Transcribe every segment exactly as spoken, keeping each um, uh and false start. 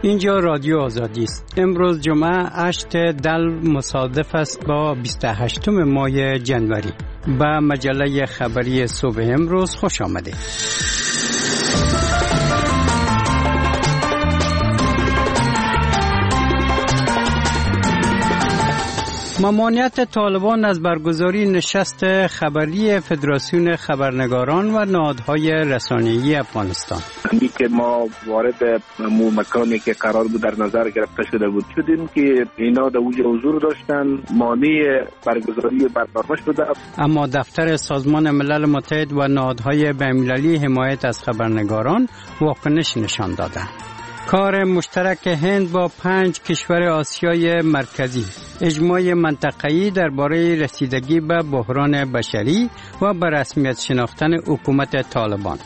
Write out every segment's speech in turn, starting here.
اینجا رادیو آزادی است. امروز جمعه هشتم دل مصادف است با بیست و هشتم ماه جنوری. به مجله خبری صبح امروز خوش آمدید. ممانعت طالبان از برگزاری نشست خبری فدراسیون خبرنگاران و نهادهای رسانه‌ای افغانستان. وقتی که ما وارد مکانی که قرار بود در نظر گرفته شده بود شدیم که اینا در اوج حضور داشتن، مانع برگزاری برنامه شده. اما دفتر سازمان ملل متحد و نهادهای بین‌المللی حمایت از خبرنگاران واکنش نشان دادند. کار مشترک هند با پنج کشور آسیای مرکزی، اجماع منطقه‌ای درباره رسیدگی به بحران بشری و به رسمیت شناختن حکومت طالبان.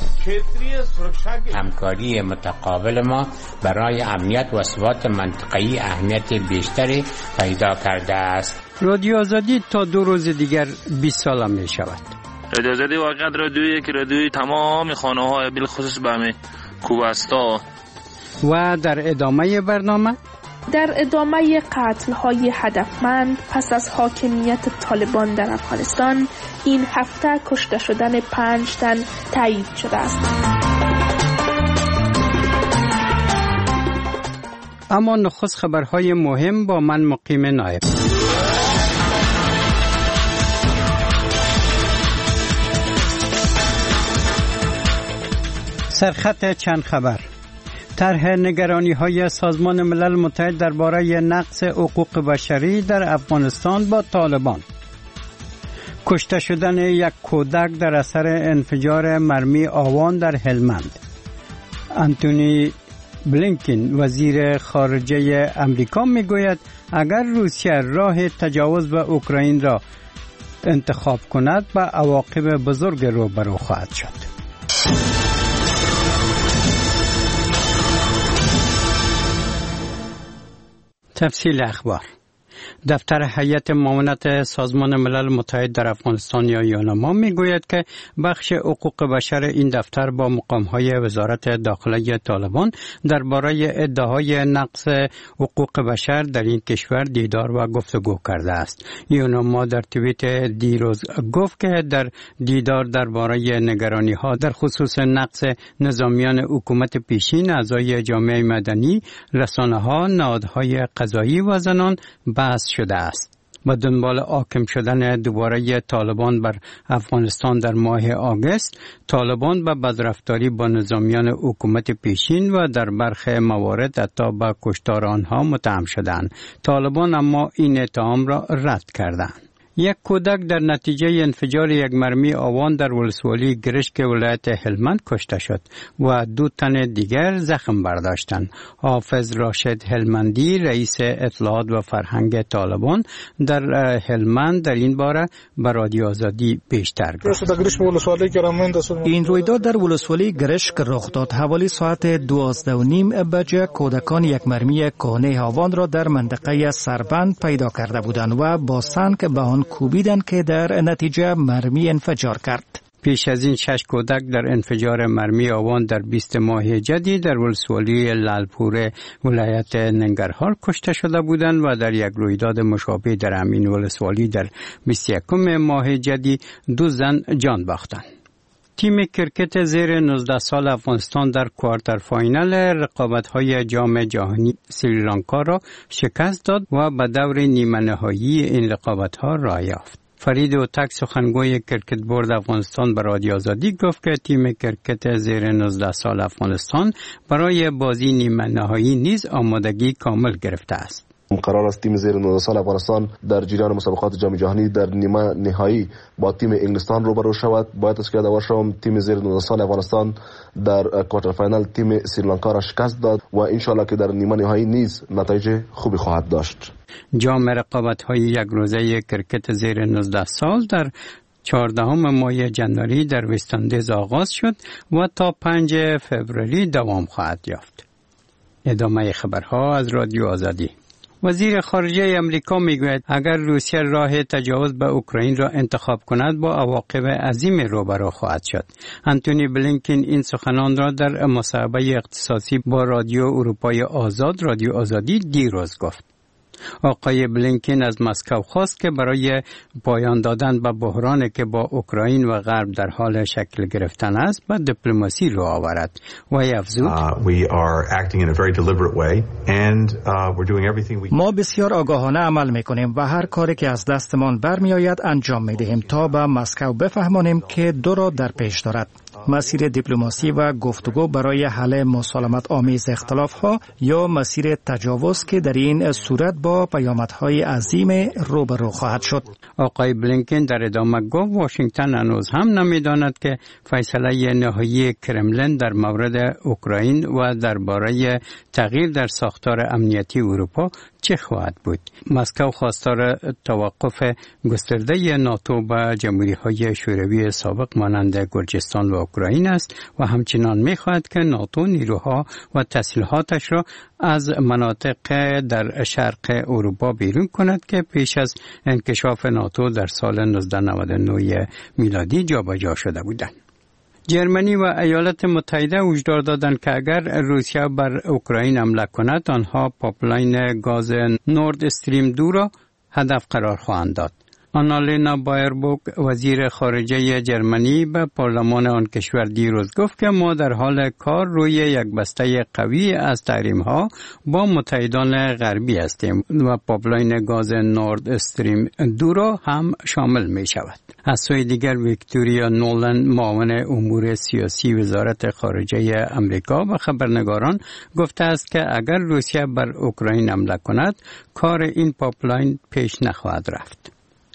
همکاری متقابل ما برای امنیت و ثبات منطقه‌ای اهمیت بیشتری پیدا کرده است. رادیو آزادی تا دو روز دیگر بیست ساله می شود. رادیو آزادی واقعا رادیویی که رادیوی تمام خانه‌های بالخصوص به همه کوبستا. و در ادامه برنامه در ادامه قتل‌های هدفمند پس از حاکمیت طالبان در افغانستان این هفته کشته شدن پنج تن تایید شده است. اما نخست خبرهای مهم با من مقیم نایب. سرخط چند خبر. طرح نگرانی‌های سازمان ملل متحد درباره نقض حقوق بشری در افغانستان با طالبان. کشته شدن یک کودک در اثر انفجار مرمی آوان در هلمند. آنتونی بلینکن وزیر خارجه امریکا میگوید اگر روسیه راه تجاوز به اوکراین را انتخاب کند به عواقب بزرگ روبرو خواهد شد. تفصیل اخبار. دفتر هیئت معاونت سازمان ملل متحد در افغانستان یا یونما میگوید که بخش حقوق بشر این دفتر با مقام‌های وزارت داخله طالبان درباره ادعاهای نقض حقوق بشر در این کشور دیدار و گفتگو کرده است. یونما در توییت دیروز گفت که در دیدار درباره نگرانی‌ها در خصوص نقض نظامیان حکومت پیشین، اعضای جامعه مدنی، رسانه‌ها، نهادهای قضایی و زنان بحث شده است. با دنبال حاکم شدن دوباره طالبان بر افغانستان در ماه آگوست، طالبان به بدرفتاری با نظامیان حکومت پیشین و در برخی موارد حتی به کشتار آنها متهم شدند. طالبان اما این اتهام را رد کردند. یک کودک در نتیجه انفجار یک مرمی آوان در ولسوالی گرشک ولایت هلمند کشته شد و دو تن دیگر زخم برداشتند. حافظ راشد هلمندی رئیس اطلاعات و فرهنگ طالبان در هلمند در این باره به رادیو آزادی بیشتر گفت. این رویداد در ولسوالی گرشک رخ داد. حوالی ساعت دوازده و نیم بجه کودکان یک مرمی کهنه آوان را در منطقه سربند پیدا کرده بودند و با سنگ به آن کوبیدن که در نتیجه مرمی انفجار کرد. پیش از این شش کودک در انفجار مرمی آوان در بیست ماه جدی در ولسوالی لالپور ولایت ننگرهار کشته شده بودند و در یک رویداد مشابه در همین ولسوالی در بیست و یکم ماه جدی دو زن جان باختند. تیم کرکت زیر نوزده سال افغانستان در کوارتر فاینال رقابت‌های جام جهانی سریلانکا را شکست داد و به دور نیمه نهایی این رقابت‌ها راه یافت. فرید اوتک سخنگوی کرکت بورد افغانستان به رادیو آزادی گفت که تیم کرکت زیر نوزده سال افغانستان برای بازی نیمه نهایی نیز آمادگی کامل گرفته است. قرار است تیم زیر نوزده سال افغانستان در جریان مسابقات جام جهانی در نیمه نهایی با تیم انگلستان روبرو شود. باید از که یادآور شوم تیم زیر نوزده سال افغانستان در کوارتر فاینال تیم سریلانکا را شکست داد و ان شاء الله که در نیمه نهایی نیز نتایج خوبی خواهد داشت. جام رقابت‌های یک روزه کرکت زیر نوزده سال در چهاردهم ماه جنوری در وست‌اندیز آغاز شد و تا پنجم فوریه دوام خواهد یافت. ادامه خبرها از رادیو آزادی. وزیر خارجه امریکا میگوید اگر روسیه راه تجاوز به اوکراین را انتخاب کند با عواقب عظیم روبرو خواهد شد. انتونی بلینکن این سخنان را در مصاحبه اختصاصی با رادیو اروپای آزاد رادیو آزادی دیروز گفت. آقای بلینکن از مسکو خواست که برای پایان دادن به بحرانی که با اوکراین و غرب در حال شکل گرفتن است به دیپلماسی رو آورد و افزود ما بسیار آگاهانه عمل میکنیم و هر کاری که از دستمان برمیآید انجام میدهیم تا به مسکو بفهمانیم که دو را در پیش دارد: مسیر دیپلماسی و گفتگو برای حل مسالمت آمیز اختلاف ها یا مسیر تجاوز که در این صورت با پیامدهای عظیم روبرو خواهد شد. آقای بلینکن در ادامه گفت واشنگتن هنوز هم نمیداند که فیصله نهایی کرملین در مورد اوکراین و درباره تغییر در ساختار امنیتی اروپا چه خواهد بود. مسکو خواستار توقف گسترده ناتو به جمهوری‌های شوروی سابق مانند گرجستان و اوکراین است و همچنان می‌خواهد که ناتو نیروها و تسلیحاتش را از مناطق در شرق اروپا بیرون کند که پیش از انکشاف ناتو در سال نوزده نود و نه میلادی جابجا شده بودند. جرمنی و ایالات متحده هشدار دادند که اگر روسیه بر اوکراین حمله کند آنها پایپلاین گاز نورد استریم دو را هدف قرار خواهند داد. آنالینا بایربوک وزیر خارجه جرمنی به پارلمان آن کشور دیروز گفت که ما در حال کار روی یک بسته قوی از تحریم‌ها با متحدان غربی هستیم و پایپلاین گاز نورد استریم دو را هم شامل می شود. از سوی دیگر ویکتوریا نولن معاون امور سیاسی وزارت خارجه امریکا به خبرنگاران گفته است که اگر روسیه بر اوکراین حمله کند کار این پایپلاین پیش نخواهد رفت.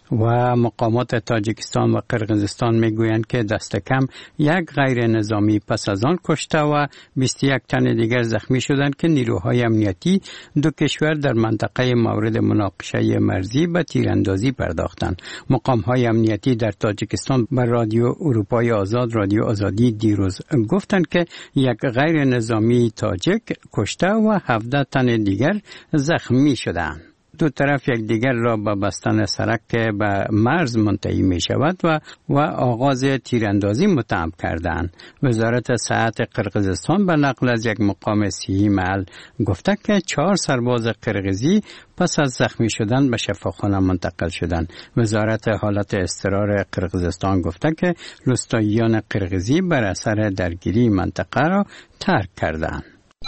و مقامات تاجیکستان و قرقیزستان میگویند که دست کم یک غیر نظامی پس از آن کشته و بیست و یک تن دیگر زخمی شدند که نیروهای امنیتی دو کشور در منطقه مورد مناقشه مرزی به تیراندازی پرداختند. مقامهای امنیتی در تاجیکستان به رادیو اروپای آزاد رادیو آزادی دیروز گفتند که یک غیر نظامی تاجیک کشته و هفده تن دیگر زخمی شدند. دو طرف یک دیگر را به بستن سرک که به مرز منتهی می شود و و آغاز تیراندازی متهم کردند. وزارت صحت قرقیزستان به نقل از یک مقام صحی محل گفته که چهار سرباز قرقیزی پس از زخمی شدن به شفاخانه منتقل شدند. وزارت حالت اضطرار قرقیزستان گفته که روستاییان قرقیزی بر اثر درگیری منطقه را ترک کردند.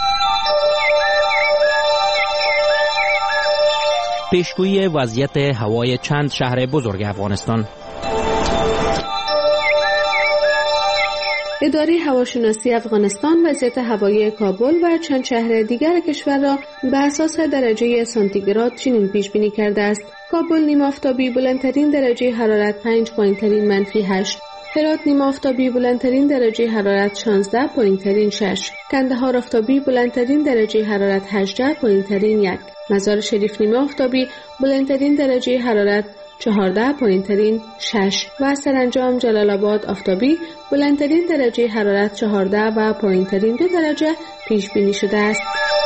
پیشگویی وضعیت هوای چند شهر بزرگ افغانستان. اداره هواشناسی افغانستان وضعیت هوایی کابل و چند شهر دیگر کشور را به اساس درجه سانتیگراد چنین پیش بینی کرده است: کابل نیمه آفتابی بلندترین درجه حرارت پنج، پایینترین منفی هشت. هرات نیمه آفتابی بلندترین درجه حرارت شانزده، پایینترین شش. کندهار آفتابی بلندترین درجه حرارت هجده، پایینترین یک. مزار شریف نیمه آفتابی بلندترین درجه حرارت چهارده، پایینترین شش و سرانجام جلال آباد آفتابی بلندترین درجه حرارت چهارده و پایینترین دو درجه پیش بینی شده است.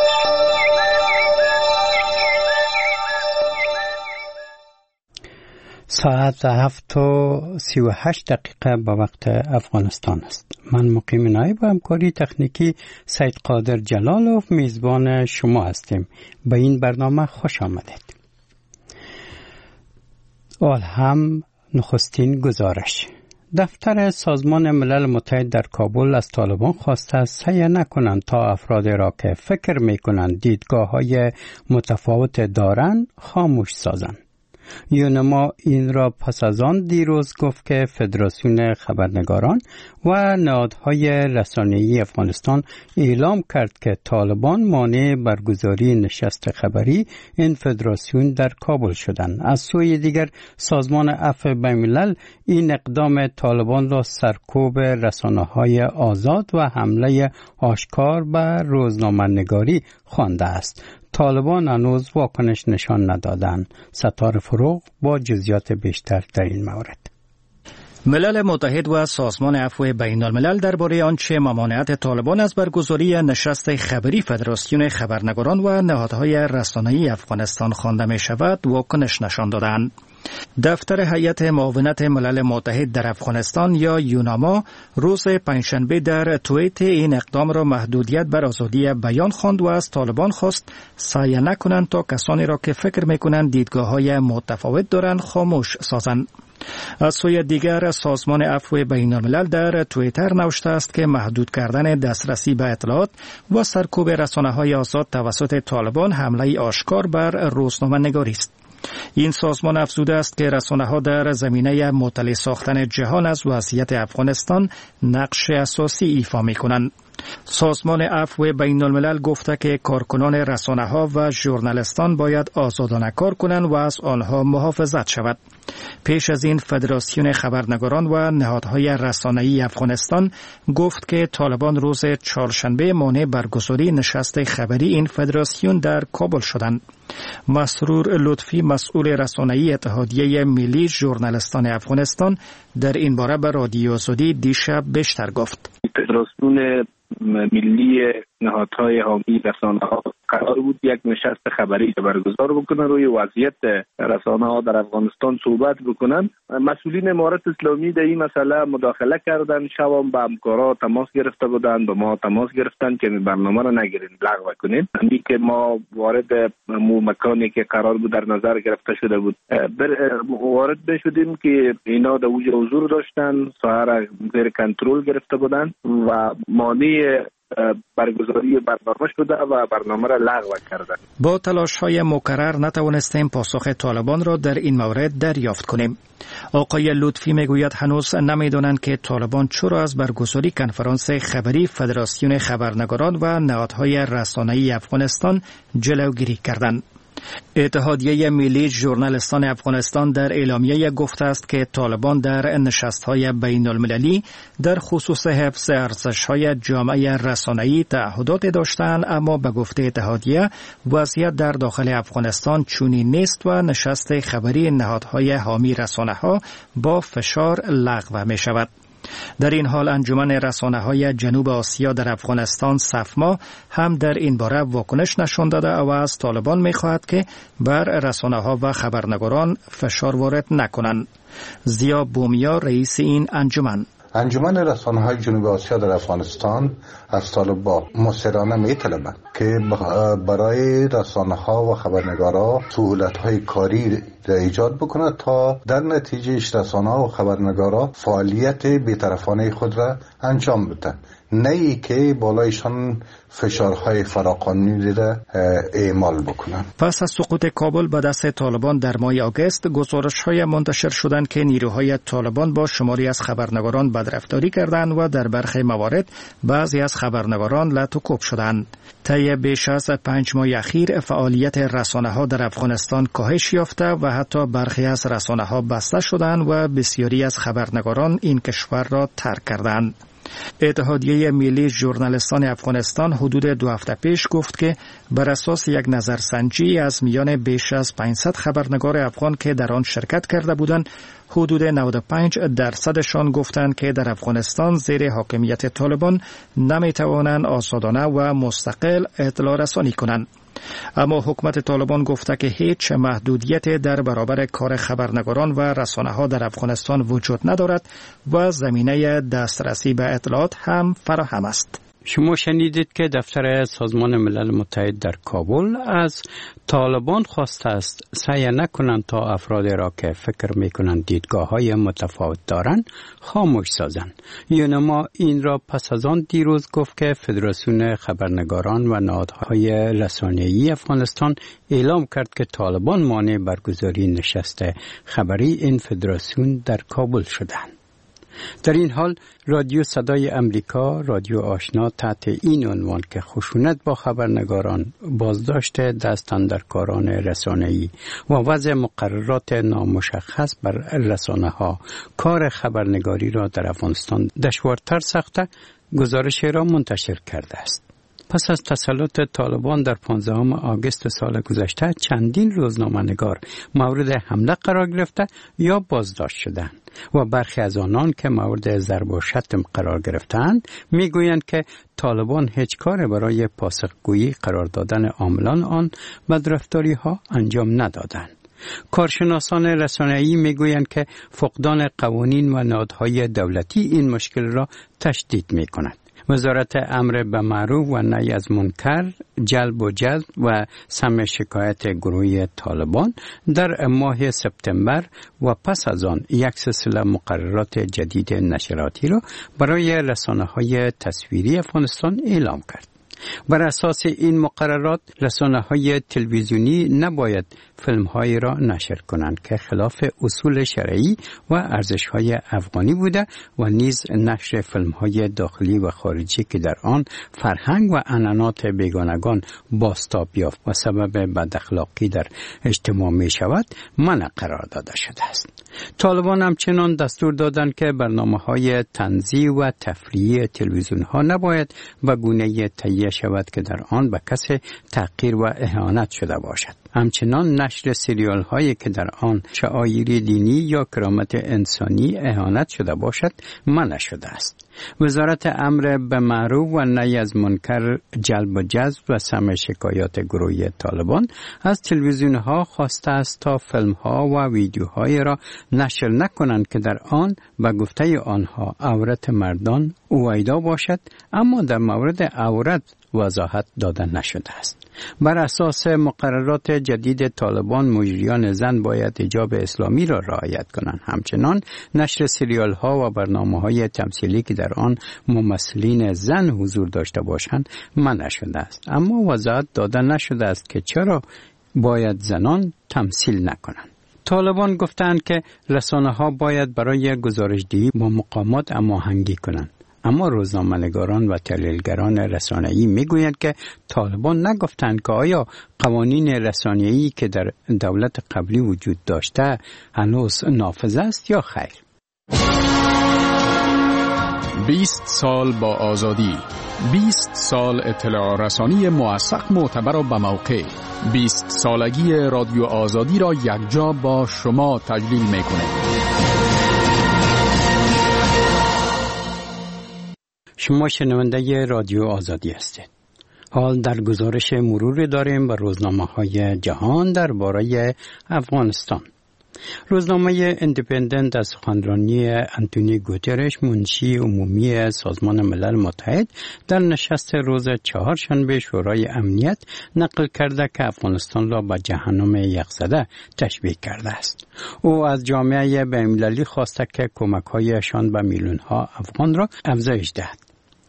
ساعت هفت و سی و هشت دقیقه به وقت افغانستان است. من مقیم نایب و همکاری تکنیکی سید قادر جلالوف میزبان شما هستیم. به این برنامه خوش آمدید. اول هم نخستین گزارش. دفتر سازمان ملل متحد در کابل از طالبان خواسته سعی نکنند تا افراد را که فکر میکنند دیدگاه‌های متفاوت دارند خاموش سازند. یونما این را پس از آن دیروز گفت که فدراسیون خبرنگاران و نهادهای رسانه‌ای افغانستان اعلام کرد که طالبان مانع برگزاری نشست خبری این فدراسیون در کابل شدند. از سوی دیگر سازمان عفو بین‌الملل این اقدام طالبان را سرکوب رسانه‌های آزاد و حمله آشکار به روزنامه‌نگاری خوانده است. طالبان هنوز واکنش نشان ندادند. ستار فروغ با جزئیات بیشتر در این مورد. ملل متحد و سازمان عفو بین الملل درباره آنچه ممانعت طالبان از برگزاری نشست خبری فدراسیون خبرنگاران و نهادهای رسانه‌ای افغانستان خوانده می شود واکنش نشان دادند. دفتر هیئت معاونت ملل متحد در افغانستان یا یوناما روز پنجشنبه در توییت این اقدام را محدودیت بر آزادی بیان خواند و از طالبان خواست سعی نکنند تا کسانی را که فکر میکنند دیدگاه‌های متفاوت دارند خاموش سازند. از سوی دیگر سازمان عفو بین الملل در توییتر نوشته است که محدود کردن دسترسی به اطلاعات و سرکوب رسانه‌های آزاد توسط طالبان حمله آشکار بر روزنامه‌نگاری است. این سازمان افزوده است که رسانه‌ها در زمینه مطلع ساختن جهان از وضعیت افغانستان نقش اساسی ایفا می‌کنند. سازمان عفو بین الملل گفته که کارکنان رسانه‌ها و ژورنالیستان باید آزادانه کار کنند و از آنها محافظت شود. پیش از این فدراسیون خبرنگاران و نهادهای رسانه‌ای افغانستان گفت که طالبان روز چهارشنبه مانع برگزاری نشست خبری این فدراسیون در کابل شدند. مسرور لطفی مسئول رسانه‌ای اتحادیه ملی ژورنالیستان افغانستان در این باره به رادیو آزادی دیشب بیشتر گفت. فدراسیون ملی نهادهای حامی رسانه‌ها قرار بود یک نشست خبری برگزار بکنن، روی وضعیت رسانه‌ها در افغانستان صحبت بکنن. مسئولین امارت اسلامی در این مسئله مداخله کردن، شبام به همکارا تماس گرفته بودند، به ما تماس گرفتن که برنامه را نگیرین، لغو کنین. همین که ما وارد مکانی که قرار بود در نظر گرفته شده بود وارد بشدیم که اینا در اوج حضور داشتن، ساحه زیر کنترل گرفته بودند و مانع برگزاری برنامه شده و برنامه را لغو کردن. با تلاش‌های مکرر نتوانستیم پاسخ طالبان را در این مورد دریافت کنیم. آقای لطفی میگوید هنوز نمیدانند که طالبان چرا از برگزاری کنفرانس خبری فدراسیون خبرنگاران و نهادهای رسانه‌ای افغانستان جلوگیری کردند. اتحادیه ملی ژورنالیستان افغانستان در اعلامیه گفته است که طالبان در نشست‌های بین المللی در خصوص حفظ ارزش‌های جامعه رسانه‌ای تعهدات داشتند، اما به گفته اتحادیه وضعیت در داخل افغانستان چنین نیست و نشست خبری نهادهای حامی رسانه‌ها با فشار لغو می‌شود. در این حال انجمن رسانه‌های جنوب آسیا در افغانستان صفما هم در این باره واکنش نشان داده و از طالبان می‌خواهد که بر رسانه‌ها و خبرنگاران فشار وارد نکنند. زیا بومیا رئیس این انجمن: انجمن رسانه‌های جنوب آسیا در افغانستان از طالبان مصرانه می‌طلبند که برای رسانه‌ها و خبرنگارا سهولت‌های کاری را ایجاد بکند تا در نتیجه رسانه‌ها و خبرنگارا فعالیت بی‌طرفانه خود را انجام بدهند، نه ای که بالایشان فشارهای فراقانونی را اعمال بکنند. پس از سقوط کابل به دست طالبان در ماه آگوست گزارش‌های منتشر شدند که نیروهای طالبان با شماری از خبرنگاران بدرفتاری کردند و در برخی موارد بعضی از خبرنگاران لطوکوب شدند. طی بیش از پنج ماه اخیر فعالیت رسانه‌ها در افغانستان کاهش یافته و حتی برخی از رسانه‌ها بسته شدند و بسیاری از خبرنگاران این کشور را ترک کردند. اتحادیه ملی ژورنالیستان افغانستان حدود دو هفته پیش گفت که بر اساس یک نظرسنجی از میان بیش از پانصد خبرنگار افغان که در آن شرکت کرده بودند، حدود نود و پنج درصدشان گفتند که در افغانستان زیر حاکمیت طالبان نمیتوانند آزادانه و مستقل اطلاع رسانی کنند. اما حکومت طالبان گفته که هیچ محدودیت در برابر کار خبرنگاران و رسانه‌ها در افغانستان وجود ندارد و زمینه دسترسی به اطلاعات هم فراهم است. شما شنیدید که دفتر سازمان ملل متحد در کابل از طالبان خواسته است سعی نکنند تا افرادی را که فکر میکنند دیدگاه‌های متفاوت دارند خاموش سازند. یونما این را پس از آن دیروز گفت که فدراسیون خبرنگاران و نهادهای رسانه‌ای افغانستان اعلام کرد که طالبان مانع برگزاری نشست خبری این فدراسیون در کابل شدند. در این حال رادیو صدای امریکا، رادیو آشنا تحت این عنوان که خشونت با خبرنگاران، بازداشت دستاندرکاران رسانه‌ای و وضع مقررات نامشخص بر رسانه‌ها کار خبرنگاری را در افغانستان دشوارتر ساخته گزارشی را منتشر کرده است. پس از تسلط طالبان در پانزدهم آگوست سال گذشته چندین روزنامه‌نگار مورد حمله قرار گرفته یا بازداشت شدند و برخی از آنان که مورد ضرب و شتم قرار گرفتند میگویند که طالبان هیچ کار برای پاسخگویی قرار دادن عاملان آن بدرفتاری ها انجام ندادند. کارشناسان رسانه‌ای میگویند که فقدان قوانین و نهادهای دولتی این مشکل را تشدید میکند. وزارت امر به معروف و نهی از منکر، جلب و جذب و سمع شکایت گروه طالبان در ماه سپتامبر و پس از آن یک سلسله مقررات جدید نشراتی را برای رسانه‌های تصویری افغانستان اعلام کرد. بر اساس این مقررات رسانه‌های تلویزیونی نباید فیلم‌هایی را نشر کنند که خلاف اصول شرعی و ارزش‌های افغانی بوده و نیز نشر فیلم‌های داخلی و خارجی که در آن فرهنگ و عنعنات بیگانگان بازتاب یافت و سبب بداخلاقی در اجتماع می‌شود منع قرار داده شده است. طالبان همچنان دستور دادند که برنامه‌های طنزی و تفریحی تلویزیون‌ها نباید به گونه‌ای تهیه شود که در آن به کسی تحقیر و اهانت شده باشد. همچنان نشر سریال هایی که در آن شعائر دینی یا کرامت انسانی اهانت شده باشد منع شده است. وزارت امر به معروف و نهی از منکر، جلب و جذب و سمع شکایات گروهی طالبان از تلویزیون ها خواسته است تا فیلم ها و ویدیوهای را نشر نکنند که در آن به گفته آنها عورت مردان اویدا باشد، اما در مورد عورت وضاحت داده نشده است. بر اساس مقررات جدید طالبان مجریان زن باید حجاب اسلامی را رعایت کنند. همچنان نشر سریال ها و برنامه های تمثیلی که در آن ممثلین زن حضور داشته باشند منع شده است، اما وضاحت داده نشده است که چرا باید زنان تمثیل نکنند. طالبان گفتند که رسانه ها باید برای گزارش‌دهی با مقامات هماهنگی کنند، اما روزنامه‌نگاران و تحلیلگران رسانه‌ای میگویند که طالبان نگفتند که آیا قوانین رسانه‌ای که در دولت قبلی وجود داشته هنوز نافذ است یا خیر. بیست سال با آزادی، بیست سال اطلاع رسانی موثق، معتبر و به موقع. بیست سالگی رادیو آزادی را یکجا با شما تجلیل می‌کنه. شما شنونده رادیو آزادی هستید. حال در گزارش مروری داریم به روزنامه‌های جهان درباره افغانستان. روزنامه اندیپندنت از سخنرانی انتونی گوترش، منشی عمومی سازمان ملل متحد، در نشست روز چهارشنبه شورای امنیت نقل کرده که افغانستان را به جهنم یخزده تشبیه کرده است. او از جامعه بین‌المللی خواسته که کمک‌هایشان به میلیون‌ها افغان را افزایش دهد.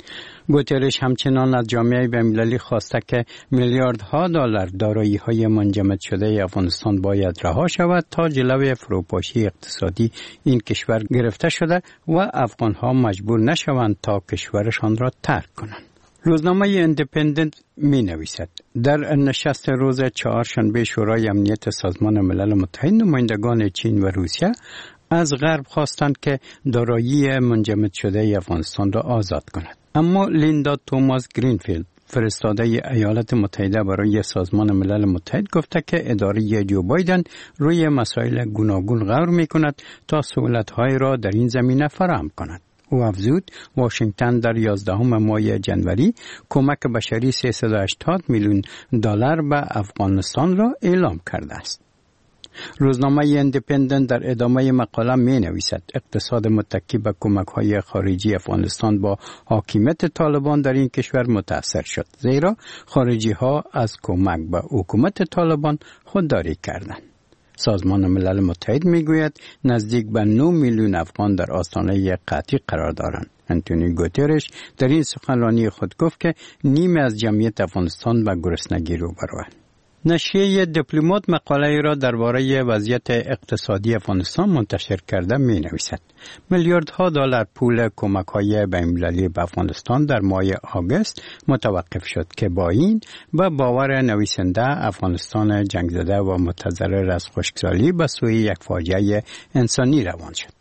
گوترش همچنان از جامعه بین‌المللی خواسته که میلیاردها دلار دارایی‌های منجمد شده افغانستان باید رها شود تا جلوی فروپاشی اقتصادی این کشور گرفته شده و افغان‌ها مجبور نشوند تا کشورشان را ترک کنند. روزنامه اندیپندنت می نویسد در نشست روز چهارشنبه شورای امنیت سازمان ملل متحد نمایندگان چین و روسیه از غرب خواستند که دارایی منجمد شده افغانستان را آزاد کند. اما لیندا توماس گرینفیلد، فرستاده ایالات متحده برای سازمان ملل متحد، گفته که اداره جو بایدن روی مسائل گوناگون غور می کند تا سهولت‌های را در این زمینه فراهم کند. او افزود واشنگتن در یازدهم ماه جنوری کمک بشری سیصد و هشتاد میلیون دلار به افغانستان را اعلام کرده است. روزنامه اندیپندنت در ادامه مقاله می نویسد اقتصاد متکی به کمک‌های خارجی افغانستان با حاکمیت طالبان در این کشور متاثر شد، زیرا خارجی‌ها از کمک به حکومت طالبان خودداری کردند. سازمان ملل متحد میگوید نزدیک به نه میلیون افغان در آستانه قحطی قرار دارند. انتونی گوترش در این سخنرانی خود گفت که نیمه از جمعیت افغانستان به گرسنگی روبروند. نشریه دیپلمات مقاله را درباره وضعیت اقتصادی افغانستان منتشر کرده می نویسد میلیاردها دلار پول کمک‌های بین‌المللی به افغانستان در ماه آگوست متوقف شد که با این به باور نویسنده افغانستان جنگ زده و متضرر از خشکسالی به سوی یک فاجعه انسانی روان شد.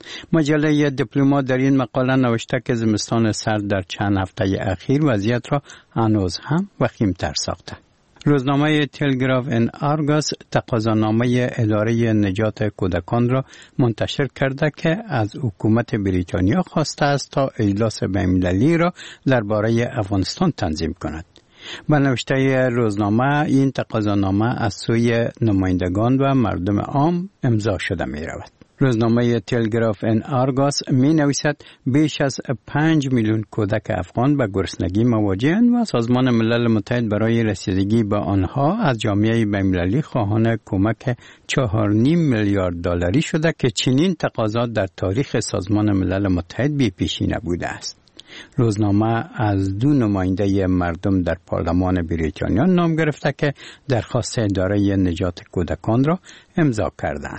مجله دیپلمات در این مقاله نوشته که زمستان سرد در چند هفته اخیر وضعیت را هنوز هم وخیم‌تر ساخته. روزنامه تلگراف ان آرگاس تقاضانامه اداره نجات کودکان را منتشر کرده که از حکومت بریتانیا خواسته است تا اجلاس بین‌المللی را درباره افغانستان تنظیم کند. به نوشته روزنامه این تقاضانامه از سوی نمایندگان و مردم عام امضا شده می رود. روزنامه تلگراف ان آرگاس می نویسد بیش از پنج میلیون کودک افغان به گرسنگی مواجه‌اند و سازمان ملل متحد برای رسیدگی به آنها از جامعه بین‌المللی خواهان کمک چهار و نیم میلیارد دلاری شده که چنین تقاضا در تاریخ سازمان ملل متحد بی پیشی نبوده است. روزنامه از دو نماینده مردم در پارلمان بریتانیا نام گرفته که درخواست اداره نجات کودکان را امضا کردند.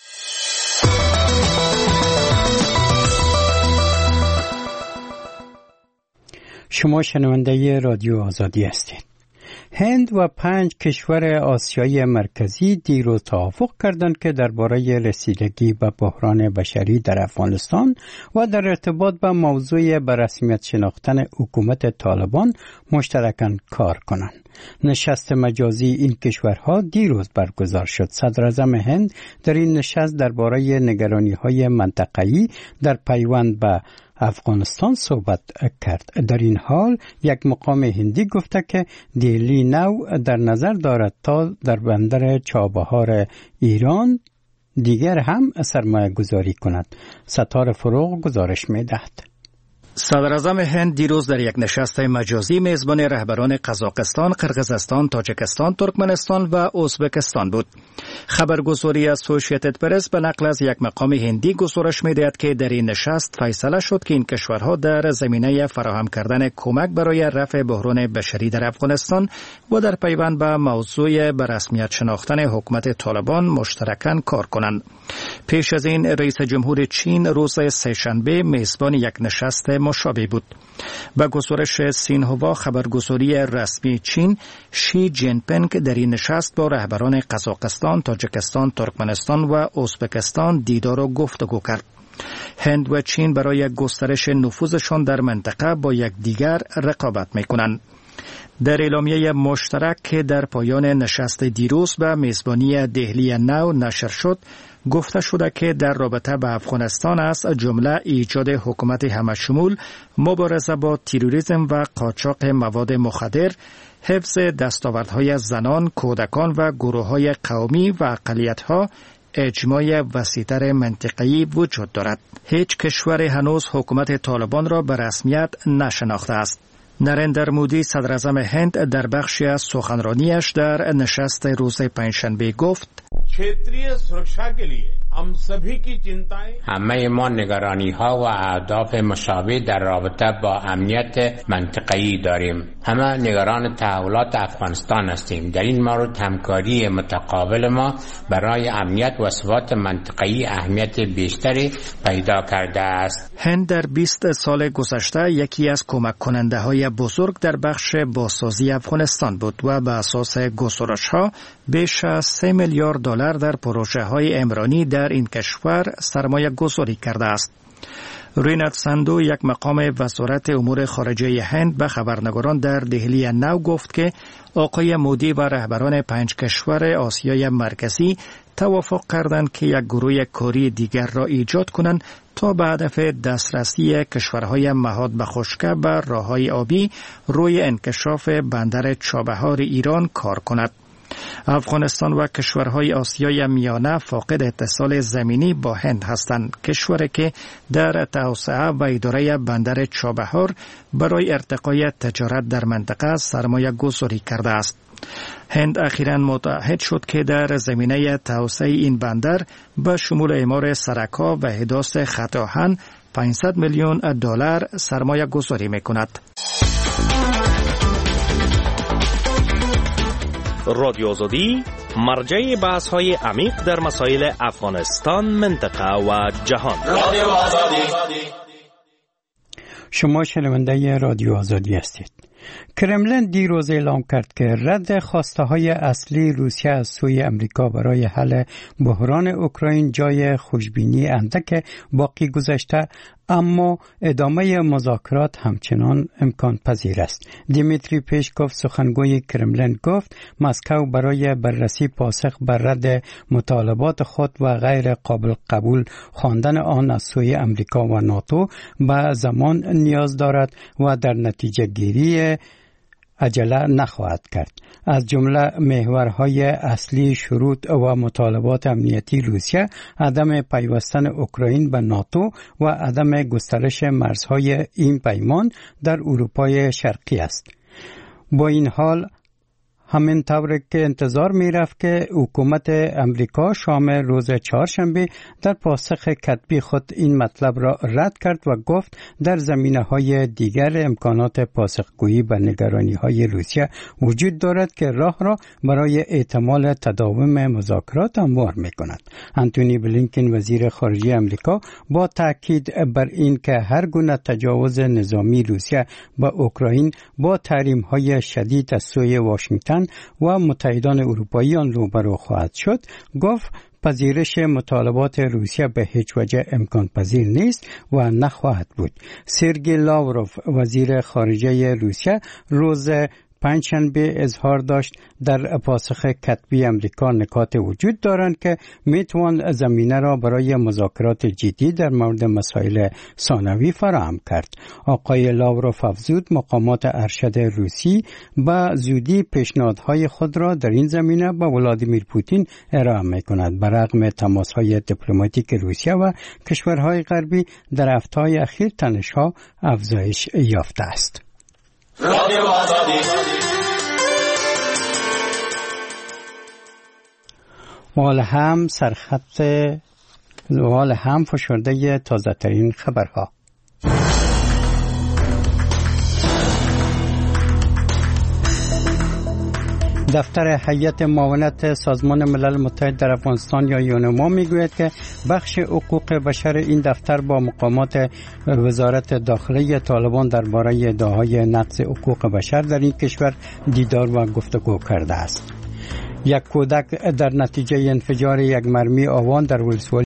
شما شنونده رادیو آزادی هستید. هند و پنج کشور آسیای مرکزی دیروز توافق کردند که درباره رسیدگی به بحران بشری در افغانستان و در ارتباط به موضوع به رسمیت شناختن حکومت طالبان مشترکاً کار کنند. نشست مجازی این کشورها دیروز برگزار شد. صدر اعظم هند در این نشست درباره نگرانی‌های منطقه‌ای در پیوند به افغانستان صحبت کرد. در این حال یک مقام هندی گفته که دهلی نو در نظر دارد تا در بندر چابهار ایران دیگر هم سرمایه گذاری کند. ستاره فروغ گزارش می دهد. صدر اعظم هند دیروز در یک نشست مجازی میزبان رهبران قزاقستان، قرقیزستان، تاجیکستان، ترکمنستان و ازبکستان بود. خبرگزاری اسوسییتد پرس به نقل از یک مقام هندی گزارش می‌دهد که در این نشست فیصله شد که این کشورها در زمینه فراهم کردن کمک برای رفع بحران بشری در افغانستان و در پیوند به موضوع به رسمیت شناختن حکومت طالبان مشترکاً کار کنند. پیش از این رئیس جمهور چین روز سه‌شنبه میزبان یک نشست مشابه بود. با گزارش سینهوا خبرگزاری رسمی چین، شی جین پینگ در این نشست با رهبران قزاقستان، تاجیکستان، ترکمنستان و ازبکستان دیدار و گفتگو کرد. هند و چین برای گسترش نفوذشان در منطقه با یکدیگر رقابت می‌کنند. در اعلامیه مشترک که در پایان نشست دیروز به میزبانی دهلی نو نشر شد، گفته شده که در رابطه با افغانستان از جمله ایجاد حکومت همه‌شمول، مبارزه با تروریسم و قاچاق مواد مخدر، حفظ دستاوردهای زنان، کودکان و گروه‌های قومی و اقلیت‌ها، اجماع وسیع‌تر منطقه‌ای وجود دارد. هیچ کشور هنوز حکومت طالبان را به رسمیت نشناخته است. نریندر مودی صدر اعظم هند در بخشی از سخنرانیش در نشست روز پنجشنبه گفت: همه ما نگرانی ها و اهداف مشابه در رابطه با امنیت منطقه‌ای داریم. همه نگران تحولات افغانستان هستیم. در این مورد همکاری متقابل ما برای امنیت و ثبات منطقه‌ای اهمیت بیشتری پیدا کرده است. هند در بیست سال گذشته یکی از کمک کننده های بزرگ در بخش بازسازی افغانستان بود و به اساس گزارش ها بیش از سه میلیارد دلار در پروژه های عمرانی در این کشور سرمایه گذاری کرده است. رینات ساندو، یک مقام وزارت امور خارجه هند، به خبرنگاران در دهلی نو گفت که آقای مودی و رهبران پنج کشور آسیای مرکزی توافق کردند که یک گروه کاری دیگر را ایجاد کنند تا به هدف دسترسی کشورهای مهاد به خشکه به راههای آبی روی انکشاف بندر چابهار ایران کار کند. افغانستان و کشورهای آسیای میانه فاقد اتصال زمینی با هند هستند، کشوری که در توسعه و اداره بندر چابهار برای ارتقای تجارت در منطقه سرمایه گذاری کرده است. هند اخیراً متعهد شد که در زمینه توسعه این بندر به شمول اعمار سرک‌ها و حداثت خط آهن پانصد میلیون دلار سرمایه گذاری می‌کند. رادیو آزادی مرجع بحث‌های عمیق در مسائل افغانستان، منطقه و جهان. رادیو آزادی. شما شنونده رادیو آزادی هستید. کرملین دیروز اعلام کرد که رد خواسته های اصلی روسیه از سوی امریکا برای حل بحران اوکراین جای خوشبینی اندک باقی گذاشته، اما ادامه مذاکرات همچنان امکان پذیر است. دیمیتری پیشکوف سخنگوی کرملین گفت مسکو برای بررسی پاسخ بر رد مطالبات خود و غیر قابل قبول خواندن آن از سوی امریکا و ناتو به زمان نیاز دارد و در نتیجه گیری عجله نخواهد کرد. از جمله محورهای اصلی شروط و مطالبات امنیتی روسیه عدم پیوستن اوکراین به ناتو و عدم گسترش مرزهای این پیمان در اروپای شرقی است. با این حال همین طور که انتظار می رفت که حکومت امریکا شام روز چهارشنبه در پاسخ کتبی خود این مطلب را رد کرد و گفت در زمینه های دیگر امکانات پاسخگویی به نگرانی های روسیه وجود دارد که راه را برای احتمال تداوم مذاکرات هموار می کند. انتونی بلینکن وزیر خارجه امریکا با تاکید بر این که هر گونه تجاوز نظامی روسیه به اوکراین با تحریم های شدید از سوی واشنگتن و متحدان اروپایی آن روبرو خواهد شد، گفت پذیرش مطالبات روسیه به هیچ وجه امکان پذیر نیست و نخواهد بود. سرگئی لاوروف وزیر خارجه روسیه روز پنجشنبه اظهار داشت در پاسخ کتبی امریکا نکات وجود دارند که میتوان زمینه را برای مذاکرات جدی در مورد مسائل ثانوی فراهم کرد. آقای لاوروف افزود مقامات ارشد روسی به زودی پیشنهادهای خود را در این زمینه به ولادیمیر پوتین ارائه میکند. برغم تماسهای دیپلماتیک روسیه و کشورهای غربی در هفته‌های اخیر تنش‌ها افزایش یافته است. وال هم سرخط وال هم فشرده تازه ترین خبرها. دفتر هیئت معاونت سازمان ملل متحد در افغانستان یا یونما میگوید که بخش حقوق بشر این دفتر با مقامات وزارت داخلی طالبان درباره ادعاهای نقض حقوق بشر در این کشور دیدار و گفتگو کرده است. یک کودک در نتیجه انفجار یک مرمی آوان در ولسوالی